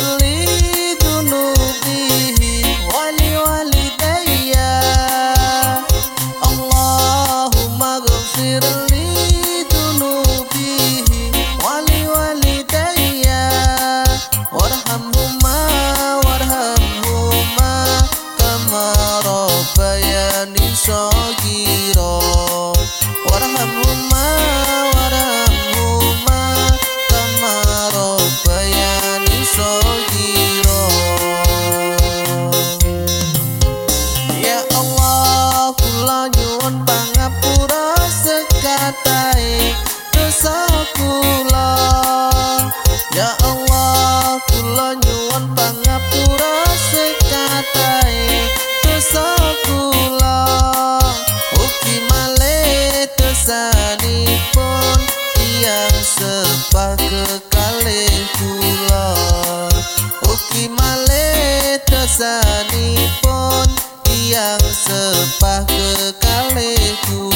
li dunubihi wali walidayya. Allahumma ghfir li dunubihi wali walidayya warhamhuma kama rabbayani shaghira. Warhamhuma kama rabbayani shaghira. Ya Allah, kula nyuwun pangapura sekatahe dosa kula. Ya Allah, kula nyuwun pangapura sekatahe dosa kula. Ugi malih dosanipun tiyang sepah kekalih kula. Ugi malih dosanipun tiyang sepah kekalih kula.